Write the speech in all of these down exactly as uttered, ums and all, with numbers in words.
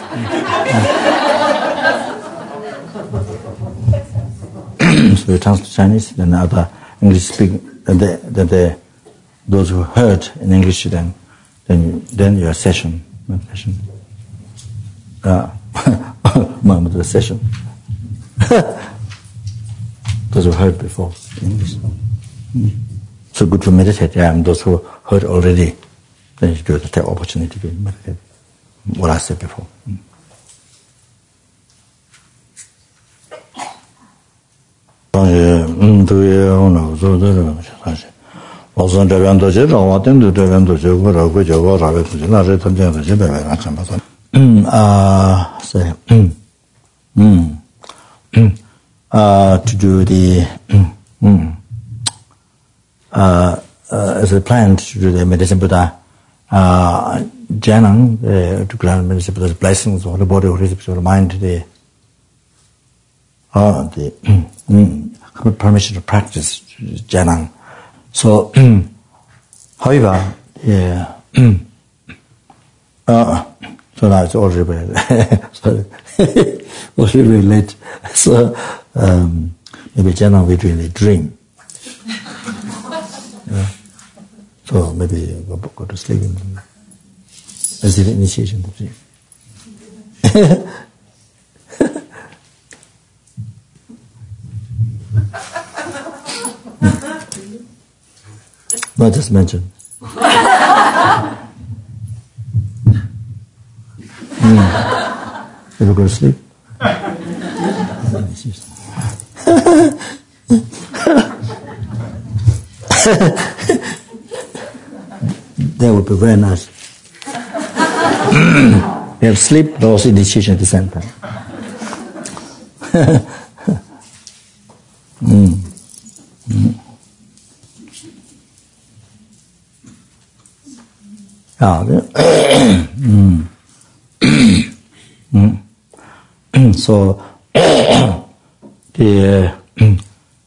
So you translate Chinese, then other English speaking, then they, then they, those who heard in English, then then you, then your session, session, uh, the session. Those who heard before in English. Mm. So good to meditate. Yeah, and those who heard already, then you do take opportunity to meditate. What I said before. Mm. Uh, say, mm, mm, mm, uh, to do the mm, mm, uh, uh, as a plan to do the medicine Buddha uh, Janang, uh, to grant medicine Buddha's blessings on the body, of the mind, the uh, the mm, mm, permission to practice Janang. So, mm, however, yeah, mm, uh, so now it's already sorry, already very late. So um, maybe Janang we really dream. Yeah. So maybe go, go to sleep and as the initiation to dream. Not just mention. Mm. Ever go to sleep? That would be very nice. We have sleep, but also initiation at the same time. mm. Mm. Ah, mm. mm. So the uh,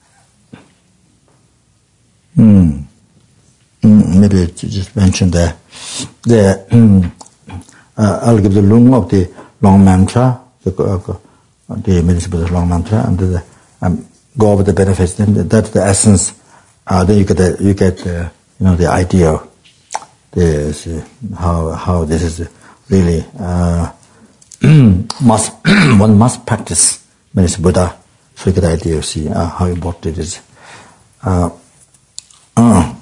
mm, mm, maybe to just mention the the mm, uh, I'll give the lung of the long mantra, the uh, the medicine of the long mantra, and the um, go over the benefits. Then that's the essence. Uh, then you get the, you get uh, you know the idea. This, uh, how how this is really uh, must one must practice medicine Buddha, so you get the idea of see uh, how important it is. Uh, uh,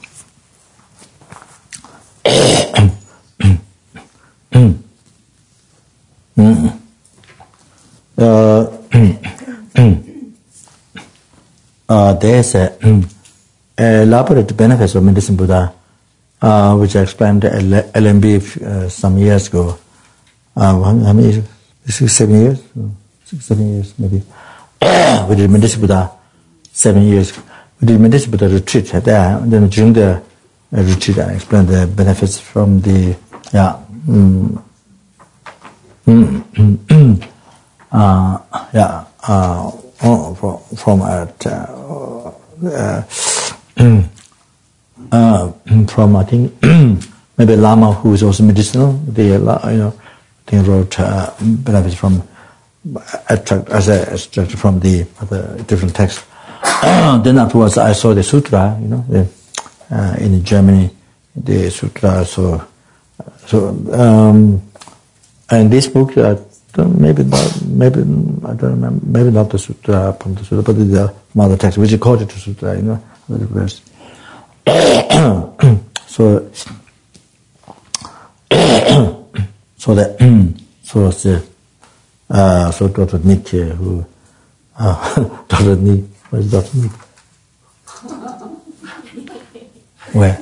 uh, uh, there's a, a elaborate benefits of medicine Buddha. Uh, which I explained at L M B uh, some years ago. Uh, how many years? Six, seven years? Six, seven years maybe. We did medicine Buddha seven years. We did medicine Buddha retreat there. And then during the uh, retreat, I explained the benefits from the yeah, mm, mm, mm, mm, uh, yeah, uh, oh, from from at. Uh, uh, mm, Uh, from I think maybe Lama, who is also medicinal. They you know they wrote uh, benefits from extract as a extract from the other different texts. Then afterwards I saw the sutra. You know, the, uh, in Germany, the sutra. So so um, and this book uh, maybe not, maybe I don't remember. Maybe not the sutra from the sutra, but the mother text, which is quoted to sutra. You know, the verse. so, so that, so the, uh, so Doctor Nick, uh, who, uh, Doctor Nick, where is Doctor Nick? Where?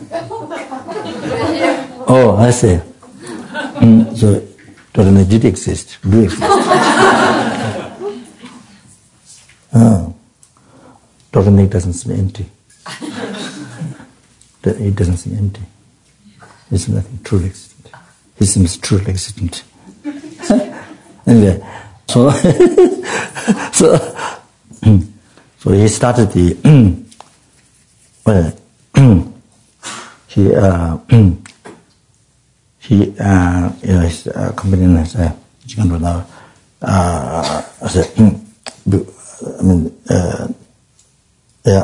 Oh, I see. Mm, so, Doctor Nick did exist, do exist. Oh. Doctor Nick doesn't seem empty. It doesn't seem empty. It's nothing truly existent. It seems truly existent. Anyway, so so so he started the well he uh he uh you know his uh, company has a now. Uh, I said, I mean, uh, yeah.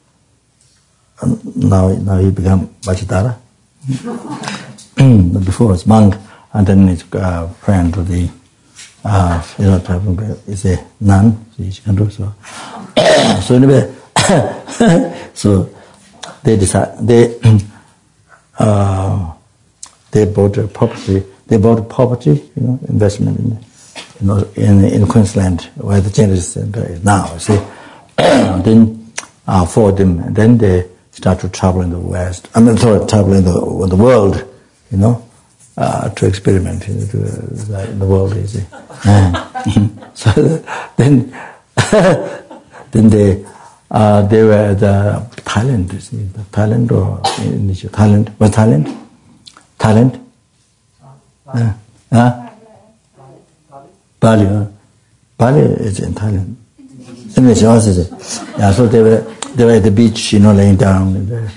Now, now he became Vajradhara. Before was monk, and then his uh, friend to the, uh, you know, is a nun. So, so anyway, so they decide they uh, they bought a property. They bought property, you know, investment in, you know, in in Queensland where the Genesis Center is now. See, then uh, for them, and then they start to travel in the West. I mean, sorry, travel in the in the world, you know, uh, to experiment you know, to, uh, in the world. You see, uh, so then then they uh, they were the Thailand, you see, the Thailand or Indonesia, Thailand, what Thailand, Thailand. Uh, uh, Bali, uh, Bali is in Thailand. Indonesia also is it. Yeah, so they were they were at the beach, you know, laying down, in the,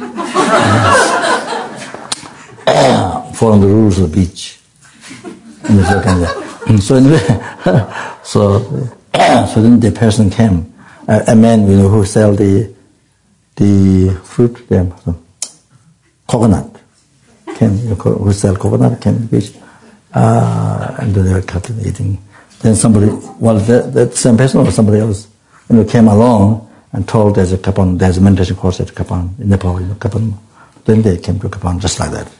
uh, following the rules of the beach. So anyway, so so then the person came, a, a man, you know, who sell the the fruit, them so, coconut, came, you know, who sell coconut came to the beach. Uh, and then they were cutting, eating. Then somebody, well, that, that same person or somebody else, you know, came along and told there's a Kapan, there's a meditation course at Kapan in Nepal, you know, Kapan. Then they came to Kapan just like that.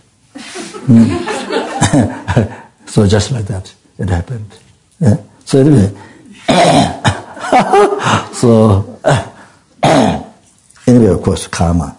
Mm. So just like that, it happened. Yeah. So anyway, so anyway, of course, karma.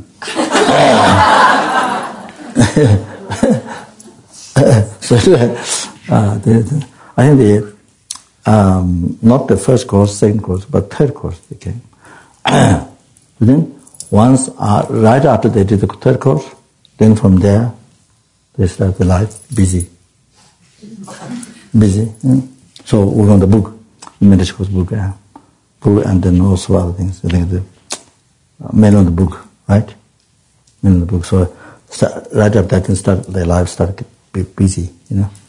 So uh, the, the, I think the um, not the first course, second course, but third course they came. Then once uh, right after they did the third course, then from there they start the life busy, busy. Yeah? So we want the book, meditation course book, yeah. book, and then also other things. I think the uh, main on the book, right? Main on the book. So start, right after that, then start their life start. Be busy, you know.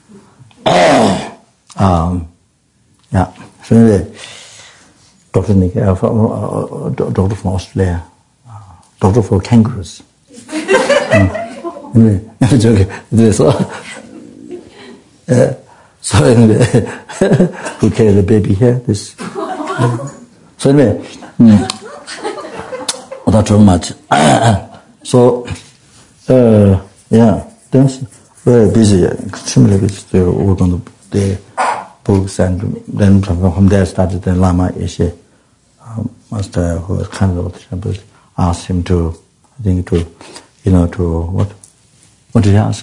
um, yeah. So anyway, Doctor Nick, uh, from, uh, doctor from Australia, uh, doctor for kangaroos. um, anyway, okay. So, uh, so anyway, who carry the baby here? This. Uh, so anyway, mm, without too much. So, uh, yeah, that's. Very busy, extremely busy. They work on the, the books, and then from, from there started the Lama Yeshe um, master, who was kind of the temple, asked him to, I think to, you know, to what? What did he ask?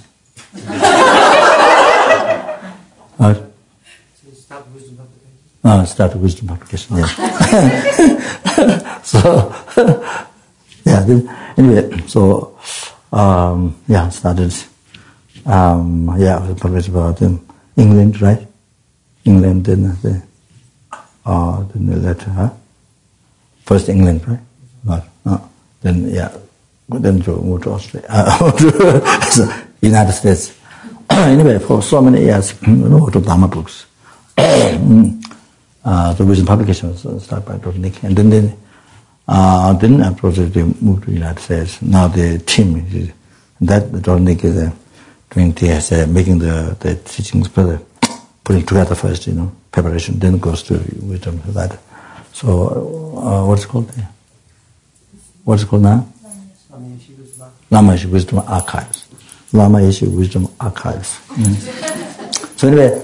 What? Start wisdom application. Ah, start wisdom application. Yeah. So yeah. Then, anyway, so um, yeah, started. Um, yeah, I was published about um, England, right? England, then uh, the, uh, then the letter, huh? First England, right? Not, uh, then, yeah, then to move to Australia, uh, so United States. Anyway, for so many years, you know, to Dharma books. uh, the wisdom publication was started by Doctor Nick, and then, then, uh, then after they moved to United States. Now the team, is, that Doctor Nick is a doing the, uh, making the, the teachings further, putting together first, you know, preparation, then goes to wisdom that. So, uh, what's it called there? What's it called now? Lama Yeshe Wisdom Archives. Lama Yeshe Wisdom Archives. Mm. So anyway,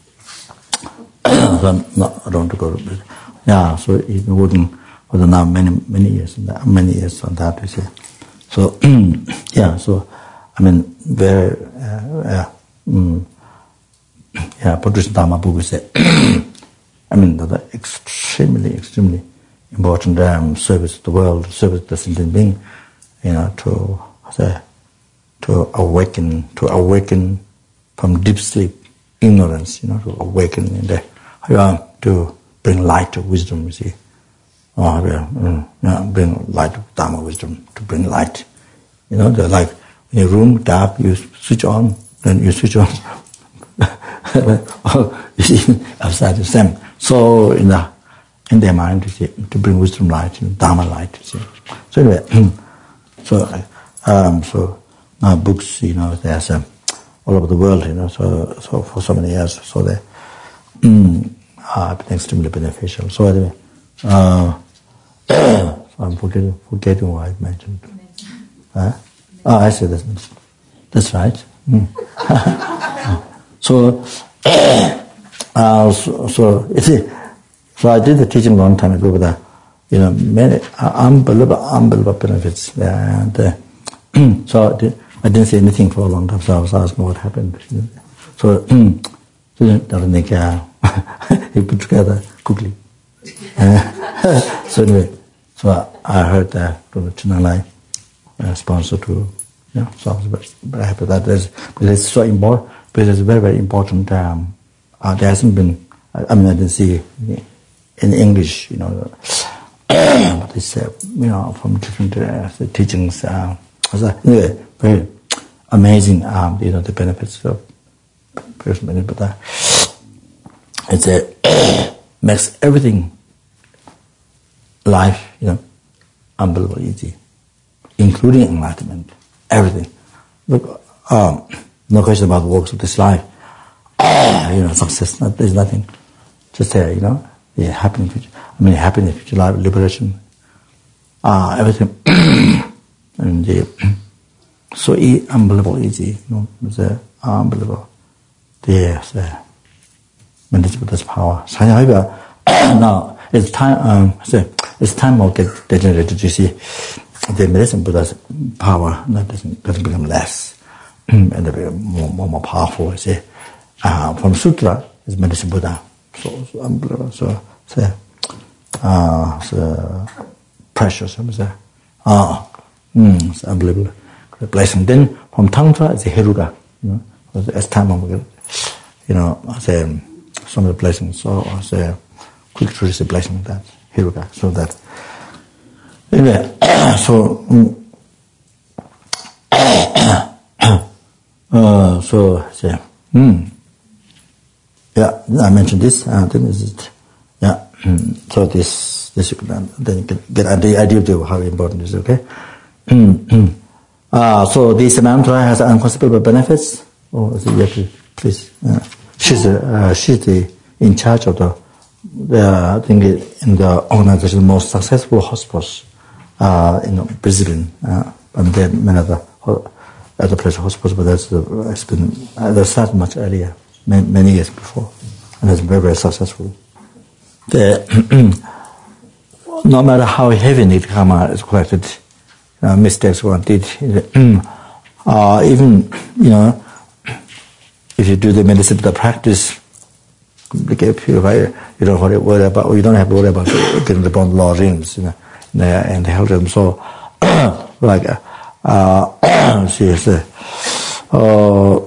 so no, I don't want to go to it. Yeah, so he's been working for the now many, many years, many years on that, you see. So, yeah, so, I mean, very, uh, yeah, mm, yeah, producing Dharma book is, I mean, the extremely, extremely important um, service to the world, service to the sentient being, you know, to, say, to awaken, to awaken from deep sleep, ignorance, you know, to awaken in the, uh, to bring light to wisdom, you see, or uh, mm, yeah, bring light to Dharma wisdom, to bring light, you know, the like. In a room, dark, you switch on, then you switch on you see, outside the same. So in the in their mind, you see, to bring wisdom light, you know, Dharma light, you see. So anyway, so um, so now books, you know, there's um, all over the world, you know, so so for so many years, so they mm, have been extremely beneficial. So anyway, uh, so I'm forgetting forgetting what I mentioned. Huh? Oh, I see that's that's right. Mm. so, uh, so, so you see. So I did the teaching a long time ago with the, you know, many unbelievable, unbelievable benefits. And uh, so I, did, I didn't say anything for a long time. So I was asking what happened. So, so Doctor Nick, uh, he put together quickly. Uh, so anyway, so I heard that from the Chennai uh, sponsor to, you know, so I was very, very happy that there's, because it's so important, because it's very, very important. Um, uh, there hasn't been, I, I mean, I didn't see in English, you know, but it's, uh, you know, from different uh, teachings. Uh, so anyway, very amazing, um, you know, the benefits of personal benefit. But uh, it's uh, makes everything, life, you know, unbelievably easy, including enlightenment, everything. Look, um, no question about the works of this life. You know, success, not, there's nothing. Just there, uh, you know. Yeah, happiness, future, I mean, happiness, future life, liberation, ah, uh, everything, and the, so e- unbelievable easy, you know, it's uh, unbelievable. Yes, uh, Buddha's power. So, now it's time. Um, so it's time of get degenerated. You see, the medicine Buddha's power not doesn't doesn't become less, and more, more more powerful. You see, uh, from Sutra is medicine Buddha. So, so unbelievable. So, so, uh, so precious. So, ah, mm, it's unbelievable. Great blessing. Then from Tantra, it's a Heruga. You know, as time of, you know, say some of the blessings. So, say quick to receive blessing that Heruga. So that anyway. So, uh, so say, hmm. Yeah, I mentioned this. Uh, then is it? Yeah. Mm, so this, this you can, then you can get the idea of how important it is. Okay. Mm, uh, so this mantra has unconceivable benefits. Oh, is it yet to, please. Uh, she's uh, she's the in charge of the the I think in the organization most successful hospitals uh, in Brazil, uh, and then many other other places hospitals, but that's uh, it's been uh, that started much earlier. Many, many years before, and has been very, very successful. The, no matter how heavy nidkama is collected, uh, mistakes one did, uh, even, you know, if you do the medicine, the practice, get purified, you don't have to worry about, you don't have to worry about getting the bond law realms, you know, and the health realms. So, like, uh, she said, uh,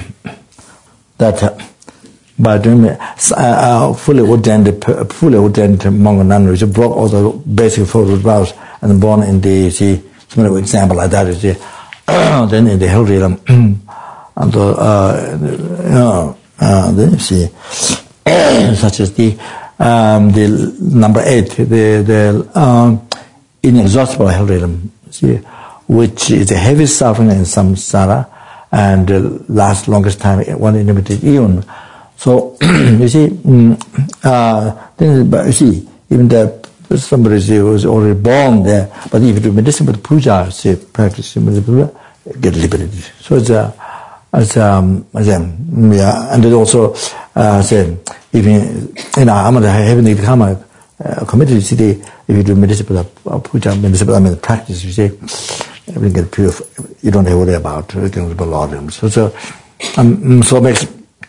that uh, by doing uh, uh, fully ordained, fully ordained monk and nun, which broke all the basic four root vows and born in the, see, some example like that, is see, then in the health realm, and the, uh, you know, uh, then you see, such as the, um, the number eight, the, the, um, inexhaustible health realm, see, which is a heavy suffering in samsara, and uh, last longest time, one unlimited eon. So you see, uh, then, but you see, even the somebody was already born there, but if you do medicine with puja, say practice medicine, get liberated. So it's a, it's um, it's um, yeah, and then also uh, say even you know, I'm gonna have the karma uh, committed. See, the, if you do medicine with uh, puja, medicine, I mean practice, you say. Everything get pure. You don't have to worry about getting the Lord. So, so, um, so it makes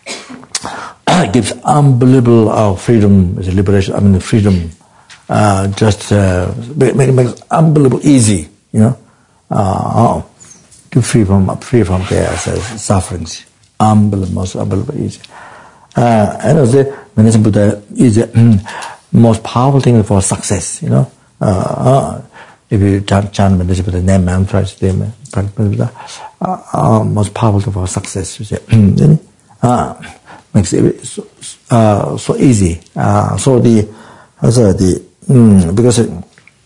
it gives unbelievable uh, freedom, liberation. I mean, freedom. Uh, just uh, make, make makes unbelievable easy. You know, uh, to free from free from their uh, sufferings. Unbelievable, most unbelievable easy. Uh, and also, medicine Buddha is the most powerful thing for success. You know. Uh, uh, If you chant, chant medicine with the name mantra, the uh, uh, most powerful for success. You say, uh, makes it so, uh, so easy. Uh, so the, also the mm, because it,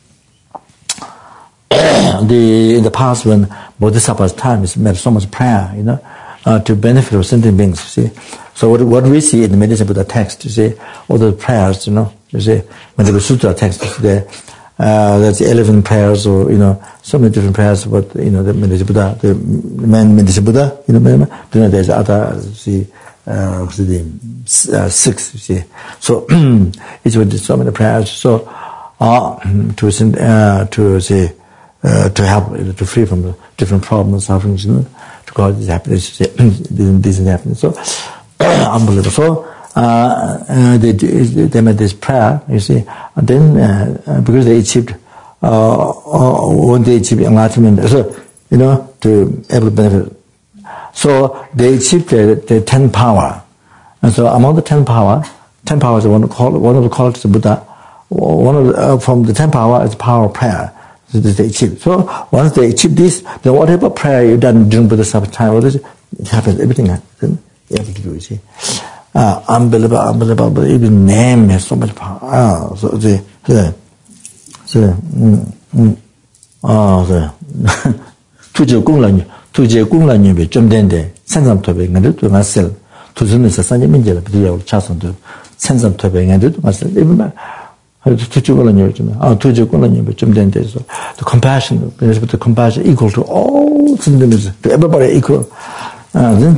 the in the past when Bodhisattva's time is made so much prayer, you know, uh, to benefit of sentient beings. You see, so what what we see in the Medicine Buddha text, you see, all the prayers, you know, you see, when the Sutra text is there. Uh, there's eleven prayers, or you know, so many different prayers. But you know, the Medicine Buddha, the man Medicine Buddha, you know, you know, there's other, see, uh, the uh, six. You see, so each one did so many prayers. So uh, to uh, to say uh, to help, to free from the different problems, sufferings, you know, to cause this happiness, this and happiness. So unbelievable. So. Uh, uh, they, they made this prayer, you see, and then uh, because they achieved, uh, uh, when they achieved enlightenment, so, you know, to able to benefit. So they achieved the, the ten power. And so among the ten power, ten powers, one, call, one of the qualities of Buddha, one of the, uh, from the ten power is the power of prayer. So they achieved. So once they achieve this, then whatever prayer you've done during Buddha's time, all this, it happens, everything happens. You have to do, you see. Uh, unbelievable, unbelievable, but even name has so much power. Ah, so the, the, the, mm, mm, ah, the, 투제 공란이, 투제 공란이 왜 좀 된데, 생산토배, ngāndu ngāsel, 투즈면서 산지 민재를 비디오 차선도, 생산토배, ngāndu ngāsel, even 투제 공란이 좀, 아, 투제 공란이 왜 좀 된데, so, the compassion, the compassion equal to all sentiments, to everybody equal. Uh, then,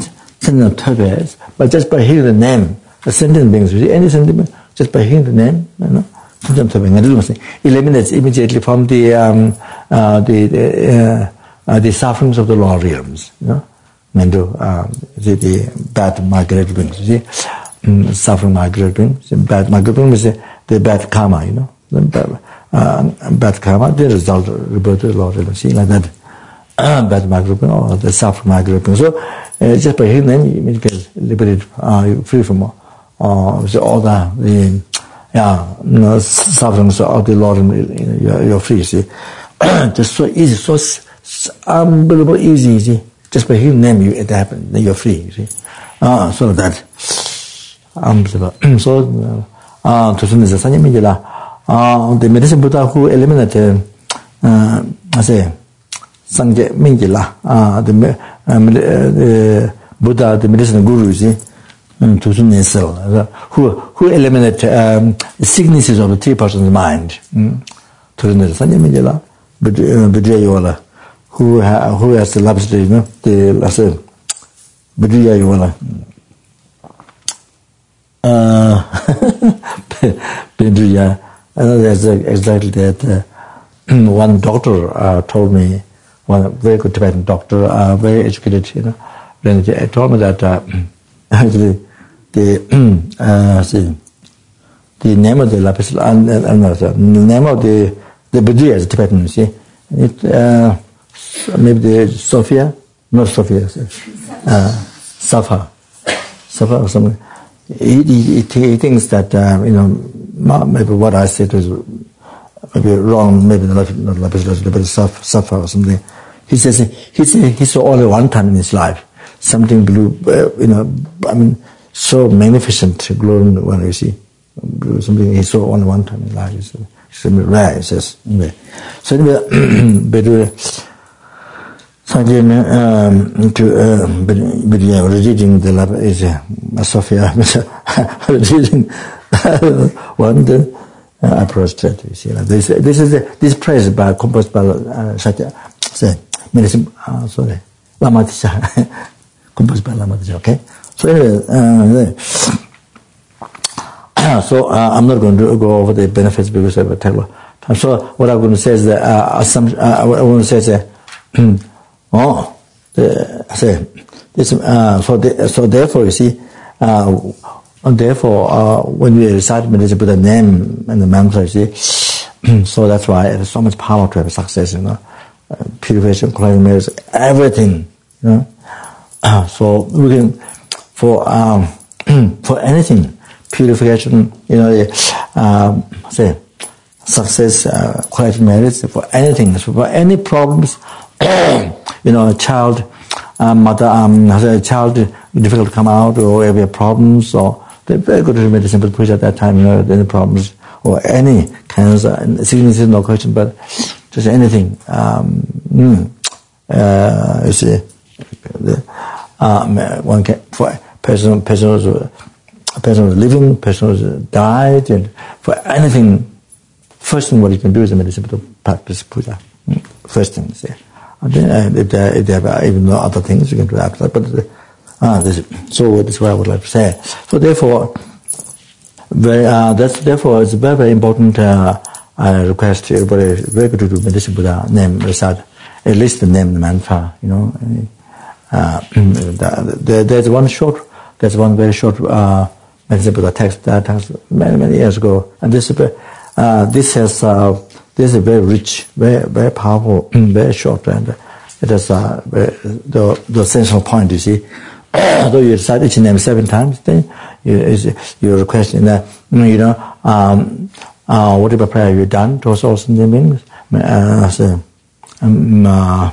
but just by hearing the name, the sentient beings, you see, any sentiment, just by hearing the name, you know, eliminates immediately from the um, uh, the the, uh, uh, the sufferings of the lower realms, you know, and uh, the, the bad migratory beings, you see, um, suffering migratory beings, bad migratory beings is the bad karma, you know, the bad, uh, bad karma, the result rebirth to the lower realms, see, like that. Uh, bad migrating or the self migrating. So uh, just by hearing them, you get liberated, uh, free from uh, so all the, the yeah, you know, sufferings of the Lord. You know, you're, you're free. See, just so easy, so, so unbelievable easy, easy. Just by hearing them, you it happens. Then you're free. You see, uh, so that unbelievable. So uh, to finish the Sanyamijala, uh, the Medicine Buddha who eliminated, uh, I say. Sangye Mingyala, uh, the, uh, the Buddha, the medicinal guru, you see, um, to uh, who who eliminate um, the sicknesses of the three persons' mind. Um, to Sangye Mingyala, Budriya Yola, who ha, who has the laboratory, you know, the last Budriya Yola. Uh, Budriya, I know that's exactly that. Uh, one doctor uh, told me. One very good Tibetan doctor, uh, very educated, you know. Then he told me that uh, actually the uh, see, the name of the lapis, uh, uh, the name of the the Budriya is Tibetan. You see, it uh, maybe the Sophia, not Sophia, uh, Safa, Safa or something. He, he, he thinks that uh, you know maybe what I said was maybe wrong, maybe not lapis lazuli, but Safa or something. He says he said he saw only one time in his life something blue, uh, you know, I mean, so magnificent, glowing one, you see, blue, something he saw only one time in his life. It's, it's rare, it says. Anyway. So anyway, but um, to uh, but, but yeah, reading the lab is uh, Sophia, reading one the uh, approach to you see. Like this this is a, this praise by composed by uh, Satya. Say. Medicine, uh, sorry, Lama Tisha, composed by Lama Tisha, okay? So anyway, uh, so uh, I'm not going to go over the benefits because I have a time. So what I'm going to say is that, uh, some, uh, what I want to say is that, oh, the, I say, this, uh, so, the, so therefore, you see, uh, and therefore, uh, when we recite meditation, put the name and the mantra, you see, so that's why it has so much power to have success, you know. Uh, purification, cleansing, marriage, everything, you know. Uh, so we can, for um, for anything, purification, you know, uh, say success, uh, cleansing, marriage, for anything, so for any problems, you know, a child, uh, mother, um, a child difficult to come out, or if you have problems, or they're very good to medicine but push at that time, you know, any problems, or any cancer, and sickness is no question, but just anything. Um, mm, uh, you see, um, one can, for person, person who's, a person who's living, person who's died, and for anything, first thing what you can do is a medicine to practice puja. Mm, first thing, see. And then, uh, if there, if there are even other things, you can do after that, but uh, ah, this, so this is what I would like to say. So therefore, very, uh, that's therefore it's a very very important uh, uh, request to everybody. Very good to do medicine Buddha name recite, at least the name the mantra. You know, uh, there, there's one short, there's one very short uh, medicine Buddha text that text many many years ago, and this uh, this has uh, this is very rich, very very powerful, very short, and it has uh, very, the the essential point. You see. Though you recite each name seven times, then you, you're requesting that, you know, um, uh, whatever prayer you've done, those also means, uh, so, um, uh,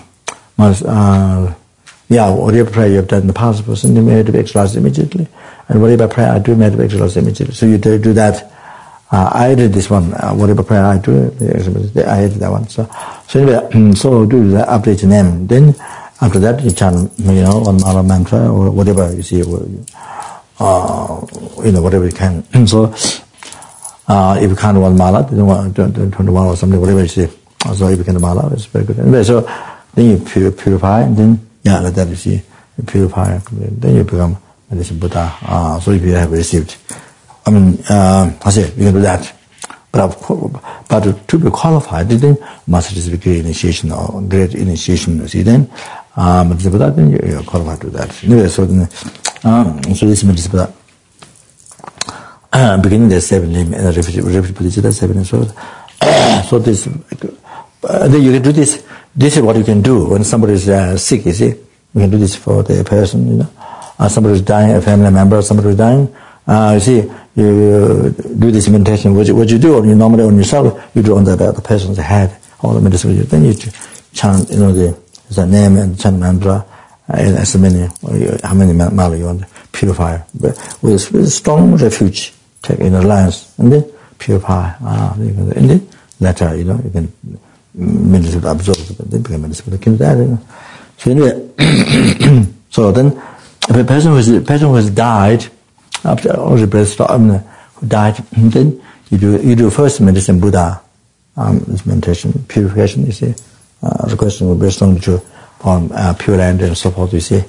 uh, yeah, whatever prayer you've done in the past, person may to be exercised immediately, and whatever prayer I do may to be exercised immediately. So you do, do that. Uh, I did this one, uh, whatever prayer I do, I did that one. So, so anyway, so do that, update your name. Then, after that, you chant, you know, one mala mantra or whatever you see, or, uh, you know, whatever you can. So, uh, if you can't one mala, then one, twenty-one or something, whatever you see. So if you can mala, it's very good. Anyway, so then you purify, and then, yeah, like that you see, you purify, then you become medicine Buddha. Uh, so if you have received, I mean, uh, I say, you can do that. But of course, but to be qualified, then must receive great initiation or great initiation. You see, then, um, then you're qualified to that. Anyway, so then, um, so this is Buddha. Uh, beginning there's seven name, uh, repeat Buddha seven. So, uh, so this, uh, then you can do this. This is what you can do when somebody is uh, sick. You see, you can do this for the person. You know, uh, somebody is dying, a family member, somebody is dying. Uh, you see. You do this meditation, what you, what you do, you normally on yourself, you do on the, the person's head, all the meditation, then you chant, you know, the, the name and chant mantra, uh, as many, how many mala you want to purify, but with, with strong refuge, take in alliance, and then purify, ah, and then later, you know, you can meditate, absorb, then become meditation, keep that, you know. So anyway, so then, if a person who has, a person who has died, after all the breath stop, um, who died, then you do you do first medicine Buddha, um, this meditation, purification, you see, uh, the question will be strong to on uh, Pure Land and so forth, you see.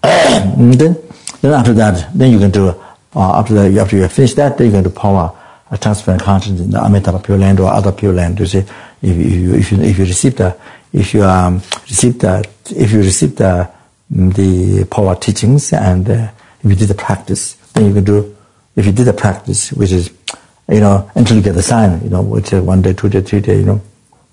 And then, then after that, then you can do, uh, after that, after you have finished that, then you can do power, uh, transparent consciousness in the Amitabha Pure Land or other Pure Land, you see. If you, if you, if you receive the, if you, um, receive the, if you receive the, the power teachings and, uh, if you did the practice, then you can do, if you did the practice, which is, you know, until you get the sign, you know, which is one day, two days, three days, you know,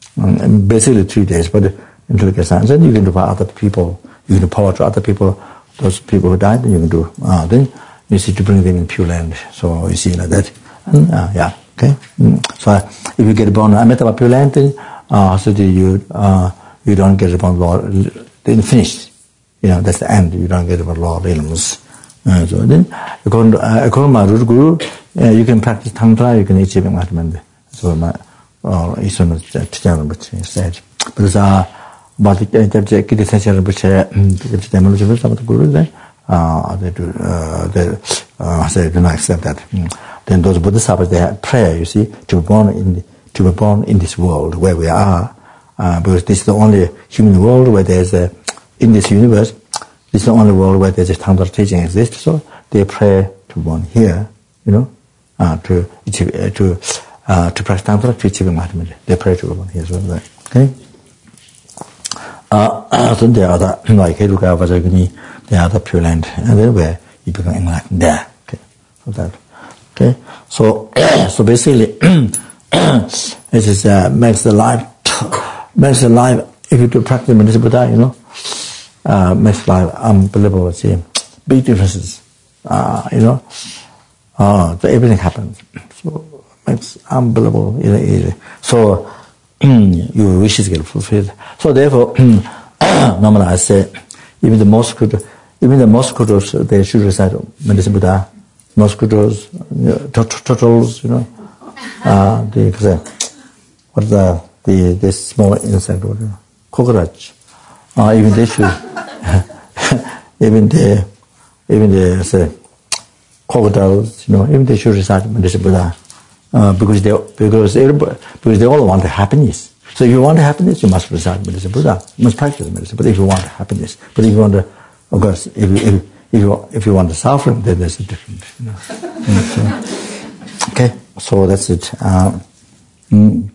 um, basically three days, but until you get signs, then you can do for other people, you can do power to other people, those people who died, then you can do, uh, then you see to bring them in Pure Land, so you see like that, and, uh, yeah, okay, mm. So uh, if you get born in Amitabha Pure Land, then, uh, so the, you, uh, you don't get born, then finished, you know, that's the end, you don't get born law of realms. Uh, so then, according to, uh, according to my root guru, uh, you can practice Tantra, you can achieve enlightenment. So my, uh, is on the Chichana Rinpoche said. But, uh, but the Kiti Sensei Rinpoche, the Dhamma some of the gurus there, uh, they do, uh, they, uh, say, do not accept that. Mm. Then those Bodhisattvas, they have prayer, you see, to be born in, the, to be born in this world where we are, uh, because this is the only human world where there's a, in this universe, this is the only world where there's a Tantra teaching exists, so they pray to born here, you know, uh, to achieve, uh, to uh, to practice Tantra to achieve enlightenment. They pray to born here, so that, okay. Uh, so there are other, like Heruka Vajragini, there are other Pure Land, and then where you become enlightened there. Okay, so that, okay. So so basically, it is uh, makes the life makes the life. If you do practice medicine Buddha, you know. Uh, makes life unbelievable, see, big differences, uh, you know, uh, so everything happens, so makes unbelievable, you know, easy. So, your wishes get fulfilled. So therefore, normally I say, even the most good, even the mosquitoes, they should recite Medicine Buddha. Mosquitoes, you know, turtles, you know, uh, the, what the, the, the small insect, cockroach, uh, even they should, even the, even the, say, crocodiles, you know, even they should recite Medicine Buddha, uh, because they, because everybody, because they all want happiness. So if you want happiness, you must recite Medicine Buddha. You must practice Medicine Buddha if you want happiness. But if you want to, of course, if you, if, if you, if you want the suffering, then there's a difference, you know. So, okay, so that's it. Uh, mm,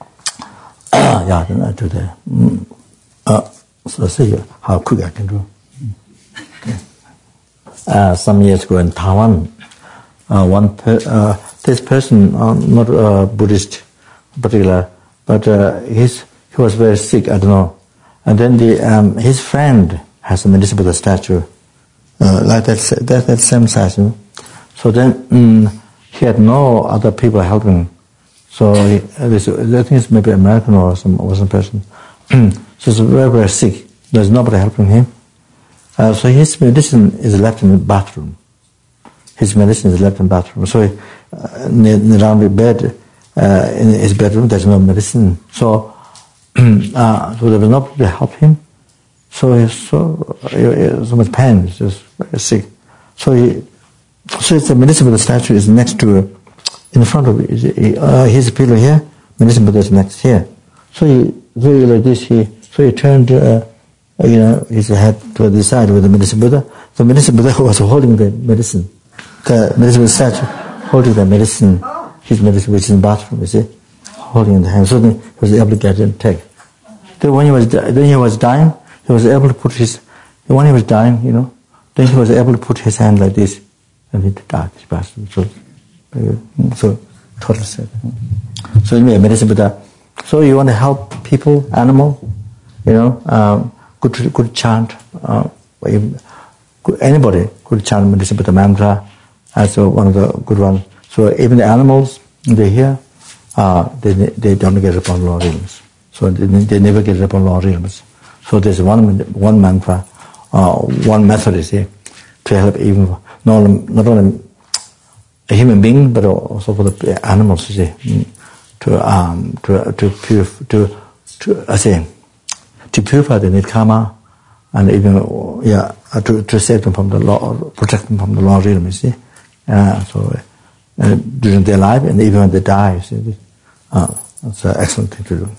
uh, yeah, then I do the, mm, uh, so let's see how quick I can do. Okay. Uh, some years ago in Taiwan, uh, one per, uh, this person, uh, not uh, Buddhist particular, but uh, he's, he was very sick, I don't know. And then the, um, his friend has a Medicine Buddha statue, uh, like that, that, that same size. You know? So then um, he had no other people helping. So he, uh, this, I think it's maybe American or some, or some person. So he's very, very sick. There's nobody helping him. Uh, so his medicine is left in the bathroom. His medicine is left in the bathroom. So he, uh, around the bed, uh, in his bedroom, there's no medicine. So, uh, so there was nobody to help him. So he's so, uh, so much pain, he's just very sick. So he, so it's the Medicine Buddha statue is next to, in front of uh, his pillow here, Medicine Buddha is next here. So he, so he like this, he, so he turned, uh, you know, his head to the side with the Medicine Buddha. The Medicine Buddha was holding the medicine. The Medicine Buddha statue holding the medicine, his medicine, which is in the bathroom, you see, holding in the hand. So then he was able to get it and take. Then when he was, then he was dying, he was able to put his, when he was dying, you know, then he was able to put his hand like this, and he died. He passed. So, so total sad. So anyway, Medicine Buddha. So you want to help people, animal, you know, um, good, good chant. Uh, anybody could chant Medicine Buddha mantra as one of the good ones. So even the animals, they hear, uh, they they don't get upon law realms. So they, they never get upon law realms. So there's one one mantra, uh, one method is here to help even not, not only a human being but also for the animals, you see, to um to to purify to to I say to purify the nidkarma and even yeah to to save them from the law, protect them from the law realm, you see. Uh, so uh, during their life and even when they die, you see, uh, it's an excellent thing to do.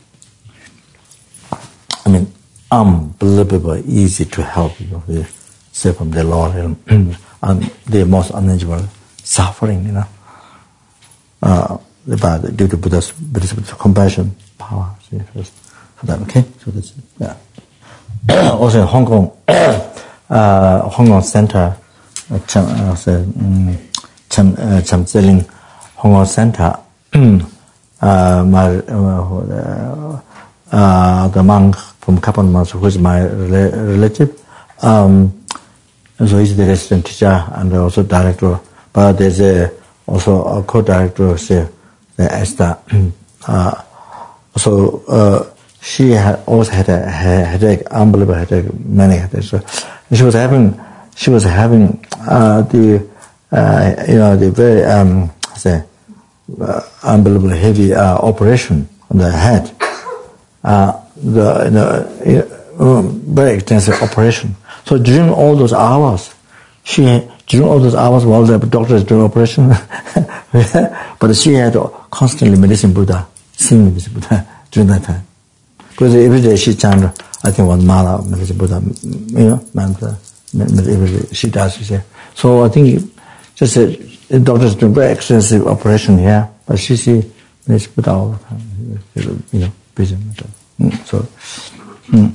I mean, unbelievably easy to help you know, save from the law realm and the most unenjoyable suffering, you know, uh, about due to Buddha's, Buddha's compassion power. See, for that, okay. So that's it. Yeah. Also in Hong Kong, uh, Hong Kong Center, uh, Cham, uh, Cham, uh, Cham Tse-ling Hong Kong Center. uh, my uh, uh, the monk from Kapan Master, who is my rela- relative. Um, so he's the resident teacher and also director. But there's a, also a co-director, say, the Esther. uh, so uh, she had always had a headache, unbelievable headache, many headaches. So she was having, she was having uh, the, uh, you know, the very, um, say, uh, unbelievably heavy uh, operation on the head. Uh, the, the um, very extensive operation. So during all those hours, she during all those hours while the doctor is doing operation, but she had constantly Medicine Buddha, singing Medicine Buddha during that time. Because every day she chanted, I think one mala of Medicine Buddha, you know, mantra. Every day she does. She said. So I think just uh, the doctor is doing very extensive operation here, but she see Medicine Buddha all the time, you know, busy with that. Mm, so, mm.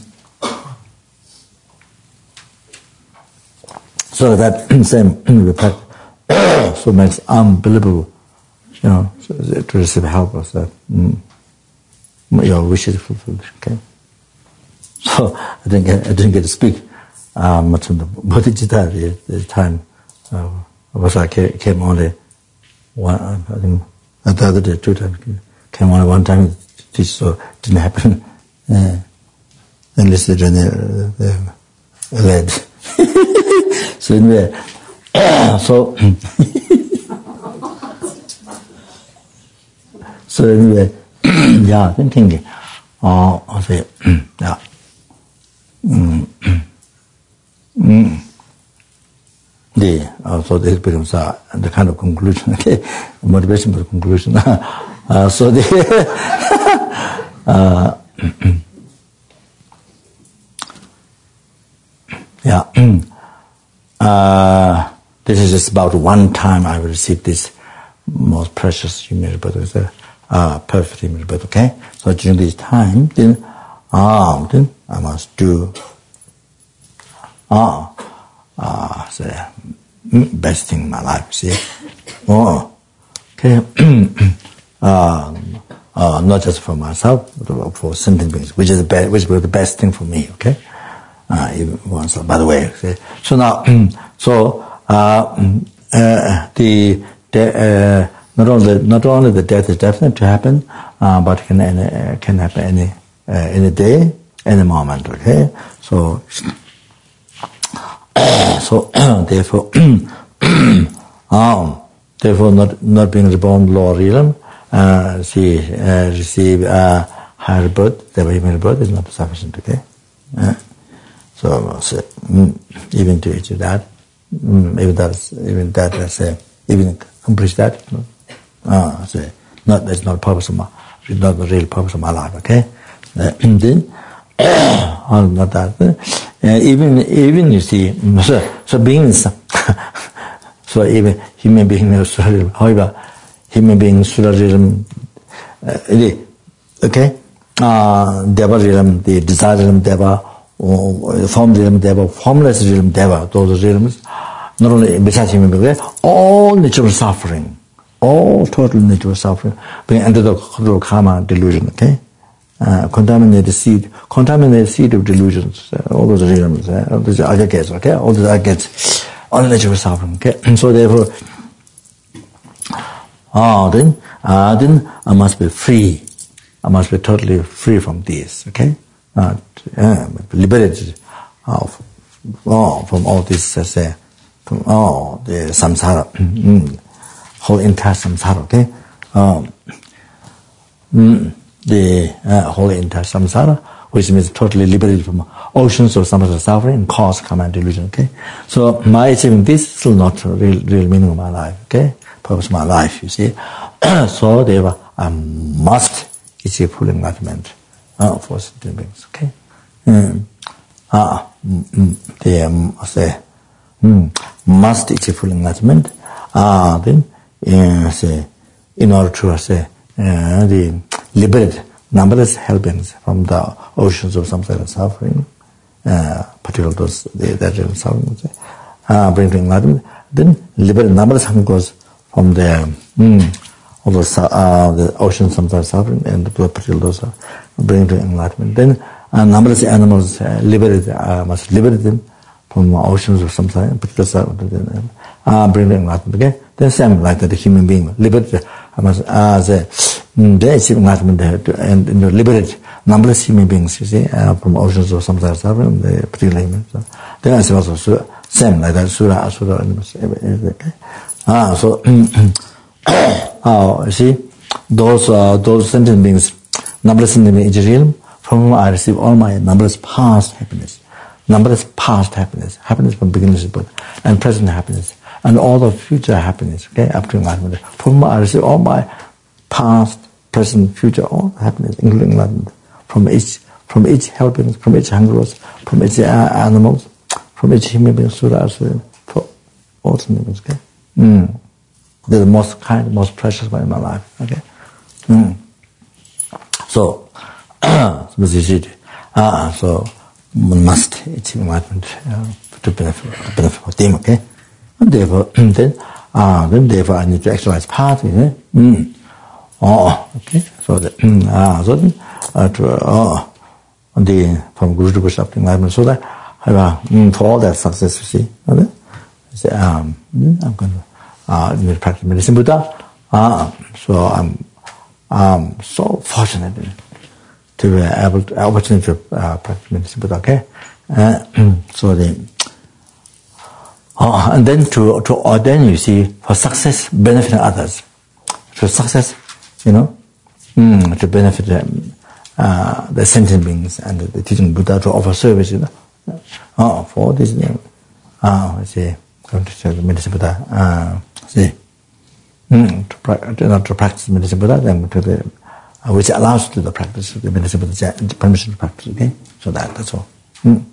So that same report so makes unbelievable, you know, to receive help of that. Mm, your wishes fulfilled. Okay. So I didn't get, I didn't get to speak uh, much on the Bodhicitta at the, the time. Uh, because I came, came only one, I think the other day, two times came only one time to teach, so it didn't happen. Uh, unless the, the, the led so anyway, so so anyway, yeah, then thinking, oh, I say, yeah, mm, mm. The uh, so this becomes uh, the kind of conclusion, okay, motivation for the conclusion. uh, so the uh, yeah, uh, this is just about one time I received this most precious human birth, uh, perfect human birth. Okay, so during this time, then, um, then I must do ah. Ah, uh, so, best thing in my life, see? Oh, okay. uh, uh, not just for myself, but for sentient beings, which is the best, which was the best thing for me, okay? Uh, even once, by the way, see? So now, so, uh, uh, the, the uh, not only, not only the death is definite to happen, uh, but can, uh, can happen any, uh, any day, any moment, okay? So, so therefore, um, therefore, not not being reborn lower realm, uh, she uh, receive uh, higher birth, the human birth is not sufficient. Okay, uh, so, so mm, even to achieve that, mm, even that, even that, let's say, even accomplish that, uh, say, not that's not purpose of my, not the real purpose of my life. Okay, uh, then. Oh, not that. Uh, even, even you see, so, so beings, so even human beings, however, human beings, surrealism, uh, okay, uh, deva realm, the desire realm, deva, uh, form realm, deva, formless realm, deva, those realms, not only besides human beings, all natural suffering, all total natural suffering, being under the control of karma delusion, okay? Uh, contaminated seed, contaminated seed of delusions, uh, all those realms, uh, all those aggregates, okay, all those aggregates, all natural suffering, okay, and so therefore, oh, then, uh, then I must be free, I must be totally free from this, okay, uh, uh, liberated of, oh, from all this, uh, say, from all oh, the samsara, mm, whole entire samsara, okay, um, mm, the uh, whole entire samsara, which means totally liberated from oceans of samsara suffering, cause, karma, and delusion, okay? So, my achieving this is still not the real, real meaning of my life, okay? Purpose of my life, you see? So, therefore, I must achieve full enlightenment uh, for sentient beings, okay? Mm. Ah, mm, mm, they um, say, mm, must achieve full enlightenment, ah, then, uh, say, in order to, say, uh, the liberate numberless helpings from the oceans of samsara suffering, uh, particularly those the, that realm suffering, uh, bring to enlightenment. Then liberate numberless hungers from the mm, all those uh, the oceans of samsara suffering, and particularly those uh, bring to enlightenment. Then uh, numberless animals uh, liberate uh, must liberate them from oceans of samsara, particularly uh, bring to enlightenment. Okay, then same like that the human being liberate. I must uh, say. They achieve enlightenment and you know, liberate numberless human beings, you see, uh, from oceans of samsara suffering, the particular humans. So, they are also sura, same like that, surah, asura, okay. Ah, so, oh, you see, those, uh, those sentient beings, numberless in the each realm, from whom I receive all my numberless past happiness, numberless past happiness, happiness from beginning to birth, and present happiness, and all the future happiness, okay, up to enlightenment, from whom I receive all my past, present, future, all happiness, including enlightenment, from each, from each helping, from each hungers, from each uh, animals, from each human being, surah, asura, for all human beings, okay? Mm. They're the most kind, most precious one in my life, okay? Mm. So, ah, so one must achieve enlightenment uh, to benefit, to benefit for them, okay? And therefore, then, ah, then therefore I need to exercise part, you know? Mm. Oh, okay. So the mm, ah, so then, uh, to, oh, the from Guru to Guru something like that. So that uh, mm, for all that success, you see, okay? I say, um, I'm going to uh, practice medicine Buddha. Uh, so I'm, I'm so fortunate to be able to opportunity to uh, practice medicine Buddha. Okay. Uh, so the Oh, and then to, to ordain, you see, for success, benefiting others. To success, you know, mm, to benefit um, uh, the sentient beings and the, the teaching Buddha, to offer service, you know. Oh, for this, you know, uh, I see, come to the medicine Buddha, uh, see, mm, to, pra- to, not to practice medicine Buddha, then to the, uh, which allows to the practice of the medicine Buddha, permission to practice, okay? So that, that's all. Mm.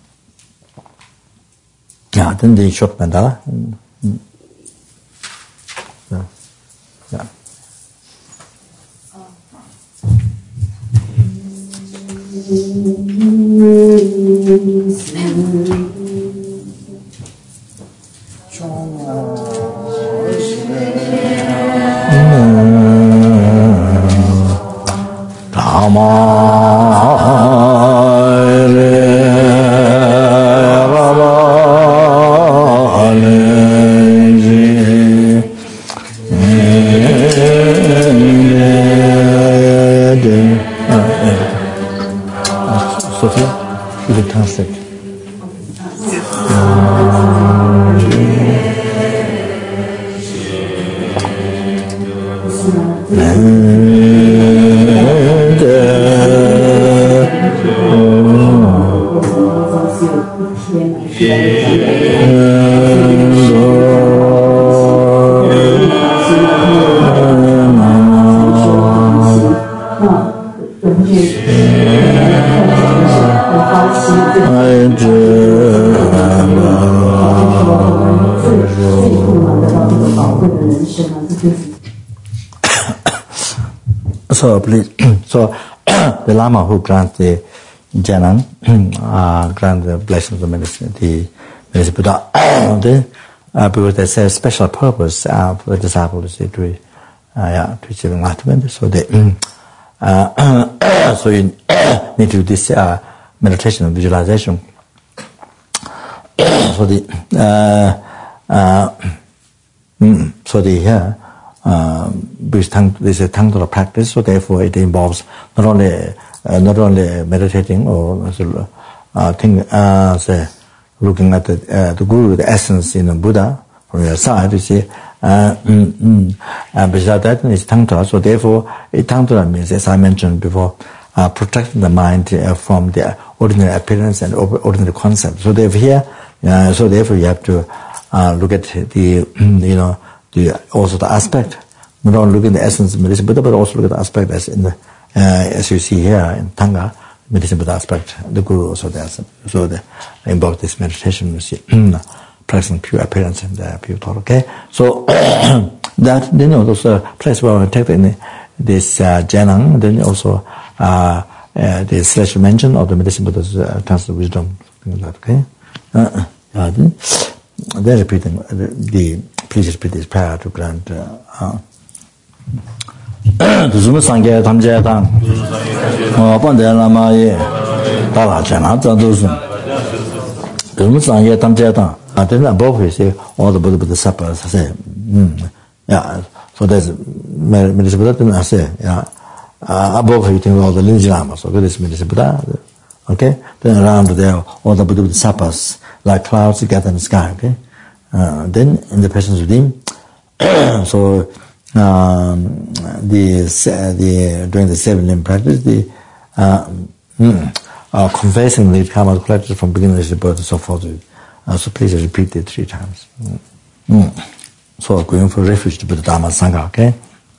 Yeah, then the short mandala. Mm. Mm. Yeah. Yeah. Sophia, you can translate. So please, so the Lama who grants the Janam, uh, grant the blessing of the medicine, the medicine Buddha, then, uh, because there's a special purpose uh, for the disciples to, uh, yeah, to achieve enlightenment. So they, uh, so you need to do this uh, meditation and visualization. So the, uh, uh, mm, so the here. Uh, this is a Tantra practice, so therefore it involves not only uh, not only meditating or uh, think, uh, say, looking at the, uh, the Guru, the essence in the Buddha from your side, you see. Uh, mm, mm, and besides that, it's Tantra. So therefore, it Tantra means, as I mentioned before, uh, protecting the mind uh, from the ordinary appearance and ordinary concept. So therefore, here, uh, so therefore, you have to uh, look at the, you know. The, also the aspect, not only look at the essence of medicine Buddha, but also look at the aspect as in the, uh, as you see here in Tanga, medicine Buddha aspect, the Guru also there. So the, involve this meditation, you see, practicing pure appearance and uh, pure thought, okay? So, that, you know, those uh, place where we take in this uh, Janang, then also, uh, uh, the selection mention of the medicine Buddha's uh, transcendental wisdom, something like that, okay? Uh, uh, then, they're repeating the, the please repeat this prayer to grant uh Tuzuma Sangye Tamje Tang Pande Lama Ye Dala Chana Zaduzum Tuzuma Sangye Tamje Tang. Then above we say all the Buddha Buddha Sapa say, mm, yeah, so there's medicine Buddha, then I say, yeah, uh, above you think all the lineage Lama, so good is medicine Buddha, okay? Then around there, all the Buddha Buddha Sapas, like clouds together in the sky, okay? Uh, then in the presence of him, so um, the the during the seven limb practice, the uh, mm, uh, confessing the karma collected from beginning to birth and so forth. Uh, so please repeat it three times. Mm. Mm. So going for refuge to Buddha Dharma Sangha, okay?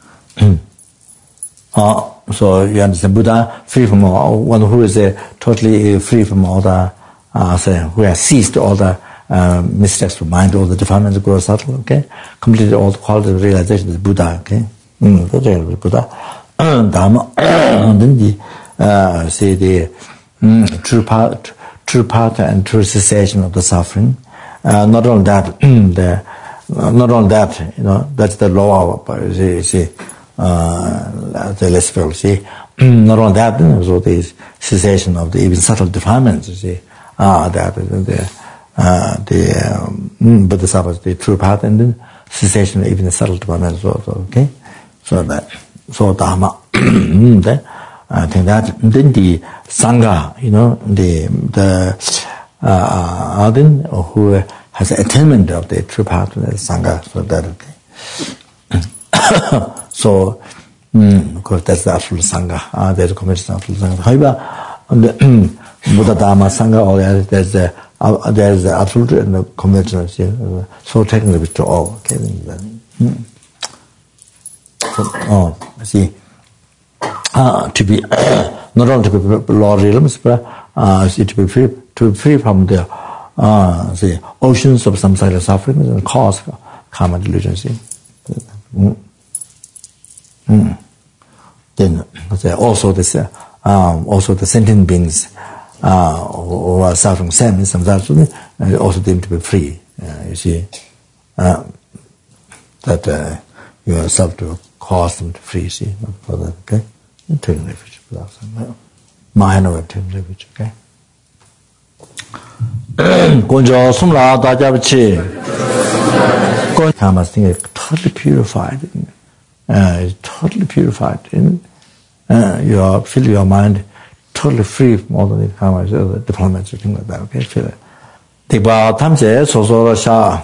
uh, so you understand Buddha free from all, one who is uh, totally free from all the uh, say, who has ceased all the Uh, mistakes of mind, all the defilements of gross subtle, okay? Completed all the quality of realization of the Buddha, okay? Mm, the real Buddha. Dharma, then the, uh, say the mm, true part, true part and true cessation of the suffering. Uh, not only that, the, uh, not only that, you know, that's the law of, uh, see, see, uh, the less well, see. Not only that, also the cessation of the even subtle defilements, you see. Ah, that, the, Uh, the um, Bodhisattva, the true path, and then cessation, even the subtle development, also, okay? So that, so Dharma, then, I think that, then the Sangha, you know, the, the, uh, then, who has attainment of the true path of the Sangha. So that, okay. So, mm, of course, that's the absolute Sangha. Uh, there's a convention of absolute Sangha. However, the Buddha Dharma Sangha, or there's the, uh, there's the absolute and the conventional. Uh, so technically, to all. Okay. Mm. So, oh, see. Uh, to be not only to be Lord realms, but uh, see, to be free, to be free from the uh, see, oceans of samsara suffering and cause karma delusion. See, mm. Mm. Then uh, also this, uh, um, also the sentient beings uh, who are suffering same in samsara, uh, also deemed to be free. Uh, you see, uh, that uh, you yourself to cause them to free. See, for that, okay. Taking refuge without some minor of taking refuge, okay? Gonjo Sumla Dajabichi. Karma thing is totally purified. Uh, it's totally purified. In, uh, you are, feel your mind totally free from all the karma, the diplomas, things like that, okay? Feel it. Diba Tamje Sosora Sha.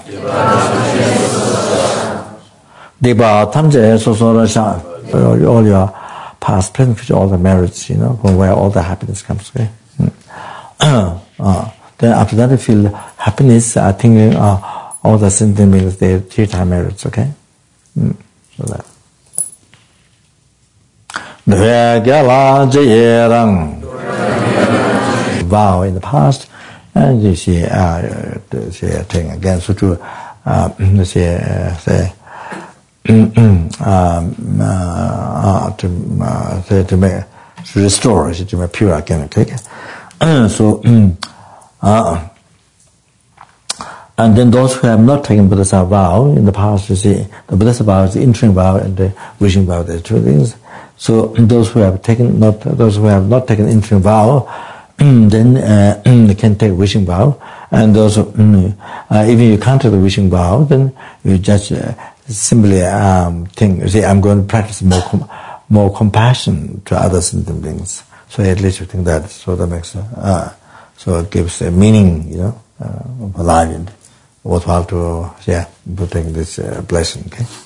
Diba Tamje Sosora Sha. All your past, present, future, all the merits, you know, from where all the happiness comes, okay? Mm. uh, then after that, you feel happiness, I think uh, all the sentient beings, they three-time merits, okay? Mm. So that. Vow in the past, and you see, uh, see a thing again, so to, uh, see, uh, say, um, uh, uh, to, uh, to, to make, to restore, to make pure again, okay? Uh, so, um, uh, and then those who have not taken Buddhist vow in the past, you see, the Buddhist vow is the entering vow and the wishing vow, the two things. So those who have taken not, those who have not taken entering vow, then uh, they can take wishing vow, and those who, uh, even you can't take the wishing vow, then you just uh, simply um, think, you see, I'm going to practice more com- more compassion to other sentient beings. So at least you think that, so that makes, uh, so it gives a meaning, you know, uh, of life and worthwhile to, yeah, to take this uh, blessing, okay.